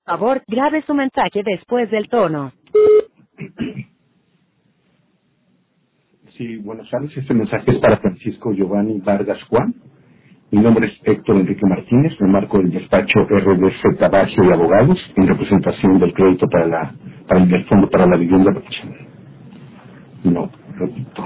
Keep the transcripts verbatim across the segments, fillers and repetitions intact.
Por favor, grabe su mensaje después del tono. Sí, buenas tardes. Este mensaje es para Francisco Giovanni Vargas Juan. Mi nombre es Héctor Enrique Martínez. Me marco el despacho R D C Tabacio y Abogados en representación del crédito para la para el del Fondo para la Vivienda. No, repito.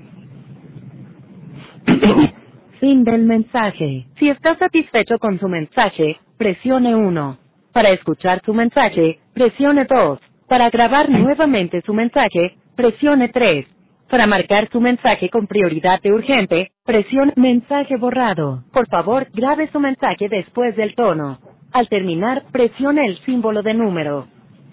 Fin del mensaje. Si está satisfecho con su mensaje, presione uno. Para escuchar su mensaje, presione dos. Para grabar nuevamente su mensaje, presione tres. Para marcar su mensaje con prioridad de urgente, presione mensaje borrado. Por favor, grabe su mensaje después del tono. Al terminar, presione el símbolo de número.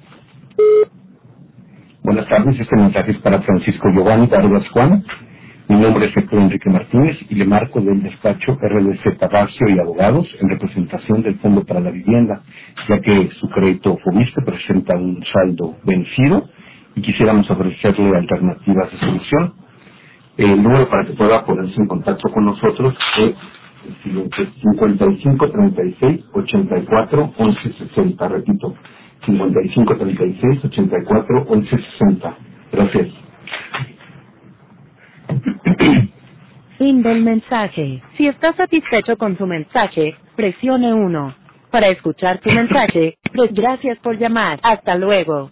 Buenas tardes. Este mensaje es para Francisco Giovanni Vargas Juan. Mi nombre es Héctor Enrique Martínez y le marco del despacho R D C Tabacio y Abogados en representación del Fondo para la Vivienda, ya que su crédito FOVISSSTE presenta un saldo vencido y quisiéramos ofrecerle alternativas de solución. El número para que pueda ponerse en contacto con nosotros es el siguiente: cincuenta y cinco treinta y seis ochenta y cuatro once sesenta. Repito, cincuenta y cinco treinta y seis ochenta y cuatro once sesenta. Gracias. Fin del mensaje. Si está satisfecho con su mensaje, presione uno. Para escuchar su mensaje, pues gracias por llamar. Hasta luego.